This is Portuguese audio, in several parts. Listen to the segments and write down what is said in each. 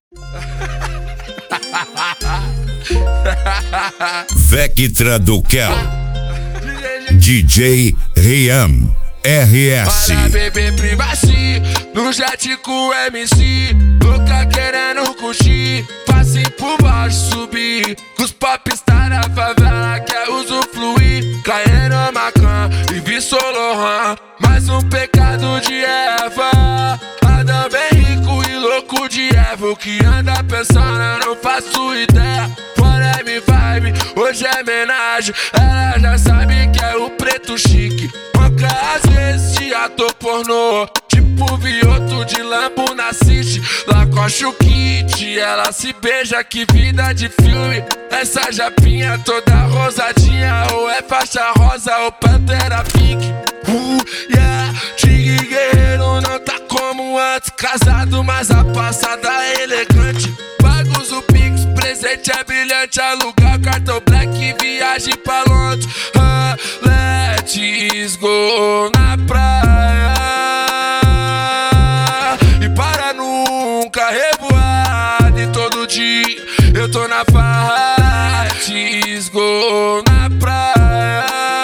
Vectra do Kel, DJ Rian RS. Olha, bebê privacy, no jet com MC, louca querendo curtir, passinho por baixo subir, com os popstar da favela quer usufruir, caindo Macan e vi Solohan, mais um pecado de Eva. Adam bem rico e louco de Eva, o que anda pensando eu não faço ideia. Fora me vibe, hoje é homenagem, ela já sabe que é o preto chique. Manca às vezes de ator pornô, tipo Vioto de Lambo na City. Lacoste o kit, ela se beija, que vida de filme. Essa japinha toda rosadinha, ou é faixa rosa ou pantera pink. Yeah, Tigre guerreiro não tá como antes, casado mas a passada é elegante. Pagos o Pix, presente é brilhante, alugar cartão black, viagem pra Londres. Let's go na praia e para nunca revoar. E todo dia eu tô na farra. Let's go na praia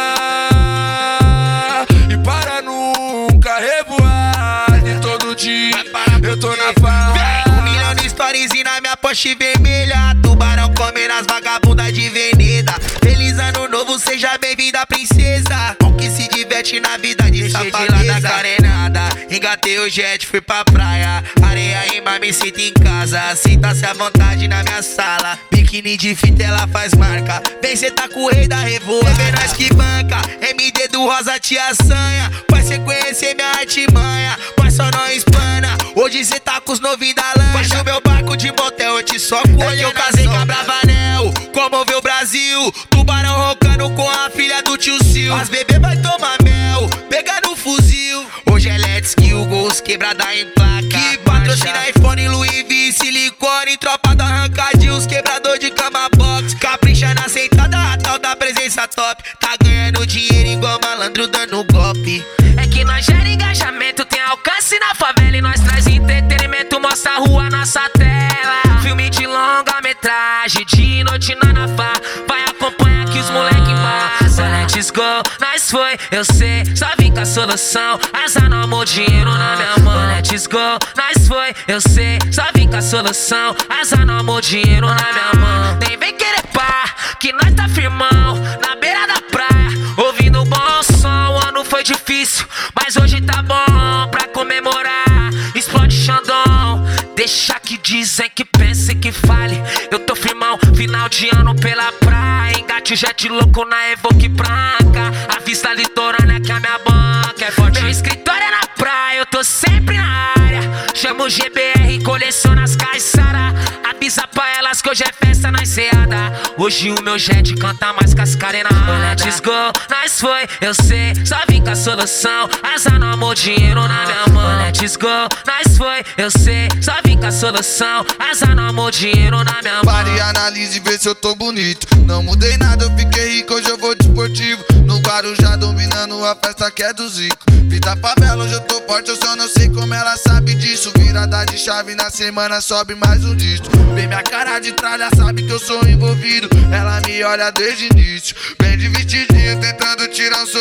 e para nunca revoar. E todo dia eu tô na farra. 1 milhão de stories e na minha Porsche vermelha, tubarão come nas vagabundas de veneda. Feliz ano novo, seja bem-vinda, princesa. Bom que se diverte na vida de safadeza. Da carenada, engatei o jet, fui pra praia. Areia em mar, me sinto em casa. Sinta-se à vontade na minha sala. Biquíni de fita, ela faz marca. Vem cê tá com o rei da revoa, vê nós que banca. MD do Rosa te assanha, vai cê conhecer minha artimanha. Mas só não espana, hoje cê tá com os novinhos da lancha. Baixa o meu barco de motel, eu te soco. É que eu casei com a Bravanel, comoveu o Brasil. Tubarão roncando com a filha do tio Sil. As bebê vai tomar mel, pega no fuzil. Hoje é Let's Kill, gols quebrada em placa. Que patrocina iPhone, Louis V, silicone. Tropa do arrancadinho, os quebrador de cama box. Capricha na sentada, a tal da presença top. Tá ganhando dinheiro igual malandro dando golpe. É que nós gera engajamento, tem alcance na favela. E nós traz entretenimento, mostra a rua, nossa tela. Filme de longa metragem, de noite na fa. Vai acompanhar que os moleque passa. Let's go, nós foi, eu sei, só vim com a solução. Azar no amor, dinheiro na minha mão. Let's go, nós foi, eu sei, só vim com a solução. Azar no amor, dinheiro na minha mão. Nem vem querer pá, que nós tá firmão na beira da praia, ouvindo um bom som. O ano foi difícil, mas hoje tá bom pra comemorar. Explode Xandão, deixa que dizem, que pensem, que fale. Eu tô firmão, final de ano pela praia. Engate o jet louco na Evoque branca. A vista litorânea que a minha banca é forte. Meu escritório é na praia, eu tô sempre na área. Chamo o GBR, coleciona as Caissara. Avisa pra elas que hoje é festa na enseada. Hoje o meu jet canta mais que as carenadas. Let's go, nós foi, eu sei, só vim com a solução. Azar no amor, dinheiro na minha mão. Let's go, nós foi, eu sei, só vim com a solução. Azar no amor, dinheiro na minha mão. Pare e analise e vê se eu tô bonito. Não mudei nada, eu fiquei rico, hoje eu vou de esportivo. No Guarujá dominando a festa que é do Zico. Vida favela, hoje eu tô forte, eu só não sei como ela sabe disso. Virada de chave na semana, sobe mais um disco. Vê minha cara de trás, já sabe que eu sou envolvido. Ela me olha desde o início, bem de vestidinho, tentando tirar um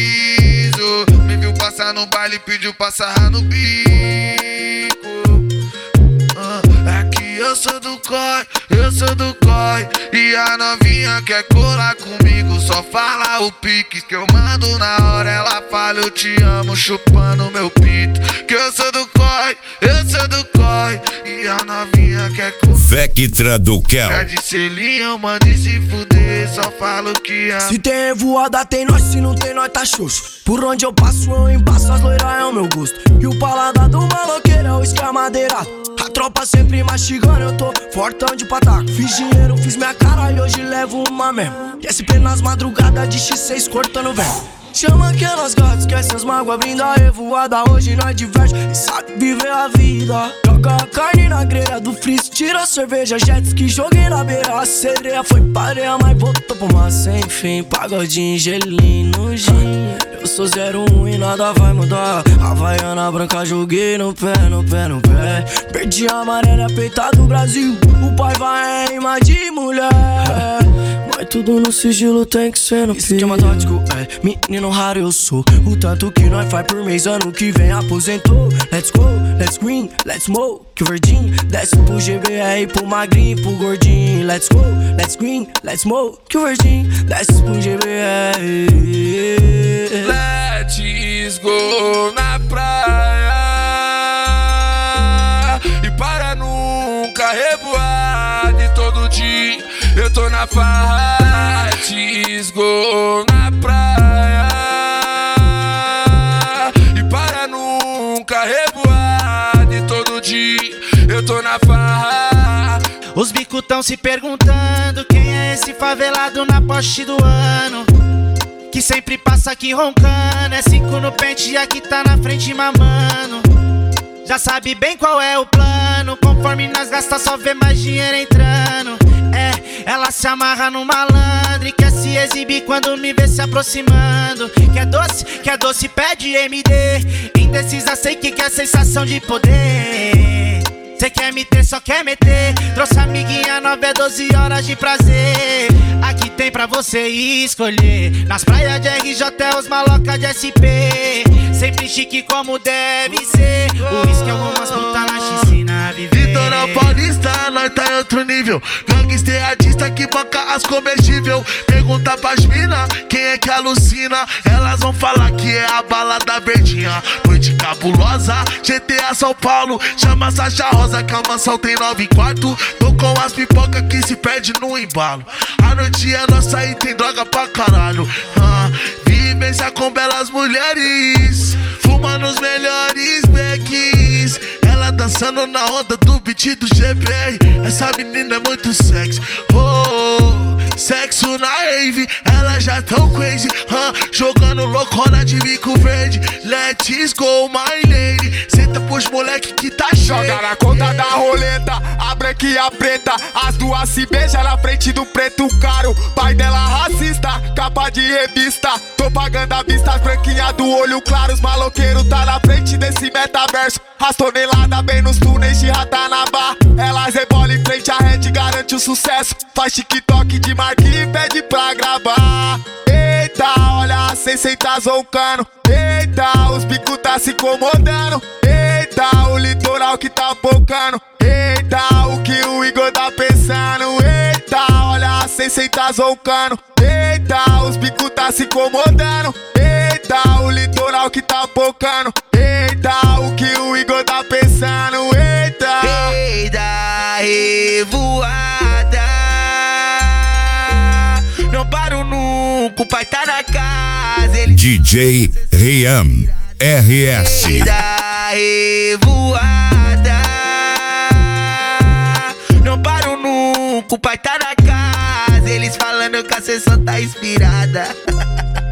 sorriso. Me viu passar no baile, pediu pra sarrar no bico. É que eu sou do COI, eu sou do COI. E a novinha quer colar comigo, só fala o pique que eu mando na hora. Ela fala eu te amo, chupando meu pinto. Que eu sou do COI, eu sou do COI. E a novinha quer colar. Vectra do Kel, É de selinho, manda e se fuder, só falo que amo. Se tem revoada tem nós, se não tem nós tá xoxo. Por onde eu passo eu embaço, as loiras é o meu gosto. E o paladar do maloqueiro é o escamadeirado. A tropa sempre mastigando, eu tô fortão de pataco. Fiz dinheiro, fiz minha cara e hoje levo uma mesmo. SP nas madrugadas de X6 cortando velho. Chama aquelas gatas, esquece as mágoas, brinda a revoada. Hoje nós diverte e sabe viver a vida. Joga a carne na grelha do freeze, tira a cerveja, jets que joguei na beira. A sereia foi pareia, mas voltou pro mar sem fim. Pagodinho, gelino, gin. Eu sou 01 e nada vai mudar. Havaiana branca, joguei no pé, no pé, no pé. Perdi a amarela, peita do Brasil. O pai vai em rima de mulher. Mas tudo no sigilo tem que ser no esquema tático, menino raro eu sou. O tanto que nós faz por mês, ano que vem aposentou. Let's go, let's green, let's smoke. Que o verdinho desce pro GBR, pro magrinho, pro gordinho. Let's go, let's green, let's smoke. Que o verdinho desce pro GBR. Let's go na praia e para nunca revoar. De todo dia eu tô na farra. Let's go na praia e para nunca revoar. De todo dia eu tô na farra. Os bicos tão se perguntando quem é esse favelado na Porsche do ano, que sempre passa aqui roncando. É 5 no pente e aqui tá na frente mamando. Já sabe bem qual é o plano. Conforme nós gasta só vê mais dinheiro entrando. Ela se amarra no malandro e quer se exibir quando me vê se aproximando. Quer doce, pede MD. Indecisa, sei que quer sensação de poder. Cê quer me ter, só quer meter. Trouxe amiguinha nova, 12 horas de prazer. Aqui tem pra você escolher. Nas praias de RJ é os maloca de SP. Sempre chique como deve ser. O uísque é algumas puta na piscina viver. Litoral Paulista, nós tá em outro nível. Gangster artista que banca as comestível. Pergunta pras mina, quem é que alucina? Elas vão falar que é a balada verdinha. Noite cabulosa, GTA São Paulo. Chama Sacha Rosa que a mansão tem 9 quartos. Tô com as pipoca que se perde no embalo. A noite é nossa e tem droga pra caralho. Vivência com belas mulheres, fumando os melhores becks. Ela dançando na onda do beat do GBR. Essa menina é muito sexy. Sexo na rave, ela já tão crazy. Jogando loucona de bico verde. Let's go, my lady. Senta pros moleque que tá cheio. Joga na conta da roleta, a branca e a preta. As duas se beijam na frente do preto caro. Pai dela racista, capa de revista. Tô pagando a vista, as branquinhas do olho claro. Os maloqueiros tá na frente desse metaverso. As toneladas bem nos túneis de Ratanabá. Elas rebolam em frente à rede, garante o sucesso. Faz TikTok de marca e pede pra gravar. Eita, olha a 600 zoncando. Eita, os bicos tá se incomodando. Eita, o litoral que tá focando. Eita, o que o Igor tá pensando. Eita, olha a 600 zoncando. Eita, os bicos tá se incomodando. Eita, o litoral que tá focando. Eita, o que o Igor tá pensando. Eita, Eita, revoada. Não paro nunca, o pai tá na casa. Ele DJ Riam RS. Eita, revoada. Não paro nunca, o pai tá na casa. Eles falando que a sessão tá inspirada.